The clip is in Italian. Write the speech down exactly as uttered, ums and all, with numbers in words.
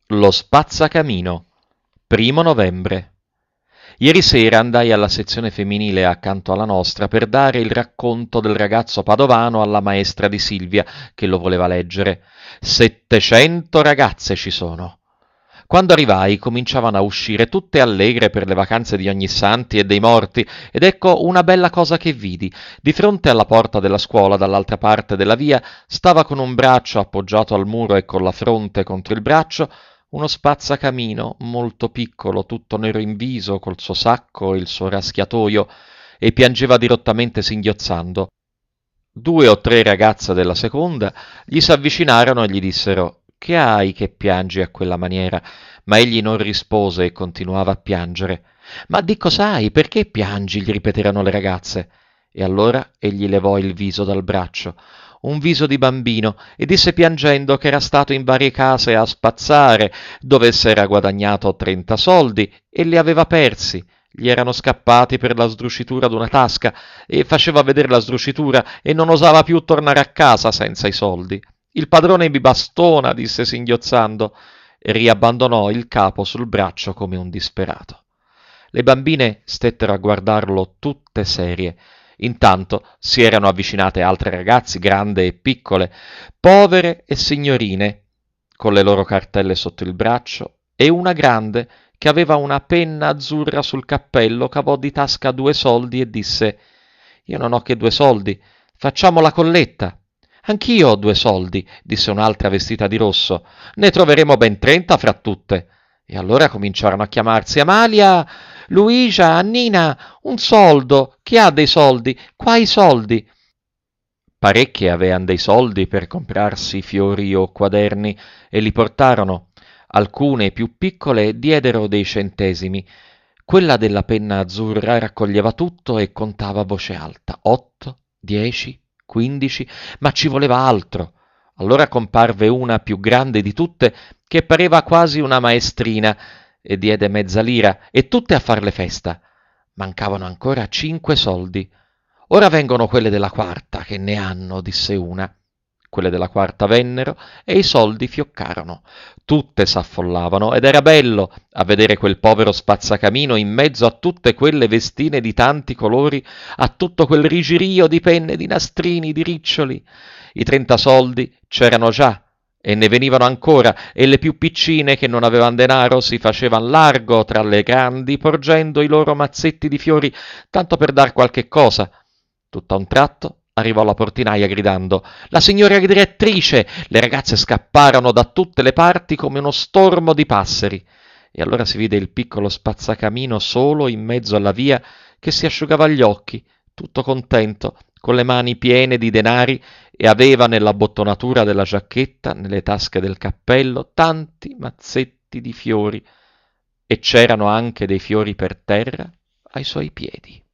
Lo spazzacamino, primo novembre. Ieri sera andai alla sezione femminile accanto alla nostra per dare il racconto del ragazzo padovano alla maestra di Silvia, che lo voleva leggere. Settecento ragazze ci sono. Quando arrivai cominciavano a uscire tutte allegre per le vacanze di Ognissanti e dei morti, ed ecco una bella cosa che vidi. Di fronte alla porta della scuola, dall'altra parte della via, stava con un braccio appoggiato al muro e con la fronte contro il braccio uno spazzacamino molto piccolo, tutto nero in viso, col suo sacco e il suo raschiatoio, e piangeva dirottamente singhiozzando. Due o tre ragazze della seconda gli s'avvicinarono e gli dissero «Che hai che piangi a quella maniera?» Ma egli non rispose e continuava a piangere. «Ma di cos'hai? Perché piangi?» gli ripeterono le ragazze. E allora egli levò il viso dal braccio, un viso di bambino, e disse piangendo che era stato in varie case a spazzare, dove s'era guadagnato trenta soldi e li aveva persi. Gli erano scappati per la sdruscitura d'una tasca e faceva vedere la sdruscitura e non osava più tornare a casa senza i soldi. Il padrone mi bastona, disse singhiozzando, e riabbandonò il capo sul braccio come un disperato. Le bambine stettero a guardarlo tutte serie. Intanto si erano avvicinate altre ragazze, grandi e piccole, povere e signorine, con le loro cartelle sotto il braccio, e una grande che aveva una penna azzurra sul cappello, cavò di tasca due soldi e disse «Io non ho che due soldi, facciamo la colletta». «Anch'io ho due soldi», disse un'altra vestita di rosso, «ne troveremo ben trenta fra tutte». E allora cominciarono a chiamarsi «Amalia, Luigia, Annina, un soldo, chi ha dei soldi? Qua i soldi». Parecchie avean dei soldi per comprarsi fiori o quaderni e li portarono. Alcune più piccole diedero dei centesimi. Quella della penna azzurra raccoglieva tutto e contava a voce alta. Otto, dieci, quindici, ma ci voleva altro. Allora comparve una più grande di tutte che pareva quasi una maestrina e diede mezza lira e tutte a farle festa. Mancavano ancora cinque soldi. Ora vengono quelle della quarta, che ne hanno, disse una. Quelle della quarta vennero e i soldi fioccarono. Tutte s'affollavano ed era bello a vedere quel povero spazzacamino in mezzo a tutte quelle vestine di tanti colori, a tutto quel rigirio di penne, di nastrini, di riccioli. I trenta soldi c'erano già e ne venivano ancora, e le più piccine che non avevan denaro si facevan largo tra le grandi porgendo i loro mazzetti di fiori tanto per dar qualche cosa. Tutt'a un tratto arrivò la portinaia gridando «La signora direttrice!» Le ragazze scapparono da tutte le parti come uno stormo di passeri. E allora si vide il piccolo spazzacamino solo in mezzo alla via che si asciugava gli occhi, tutto contento, con le mani piene di denari, e aveva nella bottonatura della giacchetta, nelle tasche del cappello, tanti mazzetti di fiori, e c'erano anche dei fiori per terra ai suoi piedi.